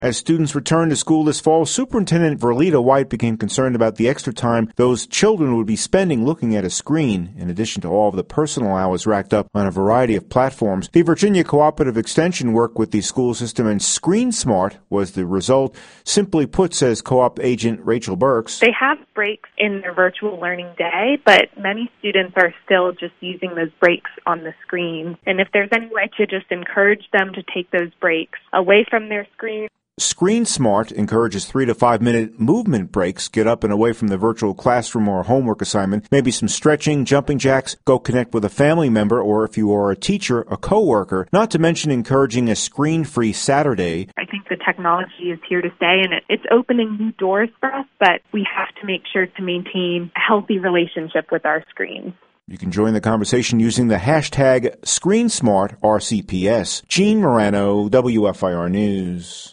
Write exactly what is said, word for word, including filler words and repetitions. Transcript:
As students returned to school this fall, Superintendent Verlita White became concerned about the extra time those children would be spending looking at a screen, in addition to all of the personal hours racked up on a variety of platforms. The Virginia Cooperative Extension worked with the school system, and ScreenSmart was the result. Simply put, says co-op agent Rachel Burks, they have breaks in their virtual learning day, but many students are still just using those breaks on the screen. And if there's any way to just encourage them to take those breaks away from their screen. ScreenSmart encourages three to five minute movement breaks. Get up and away from the virtual classroom or homework assignment. Maybe some stretching, jumping jacks. Go connect with a family member, or if you are a teacher, a coworker. Not to mention encouraging a screen-free Saturday. I think the technology is here to stay, and it's opening new doors for us, but we have to make sure to maintain a healthy relationship with our screens. You can join the conversation using the hashtag ScreenSmartRCPS. Gene Morano, W F I R News.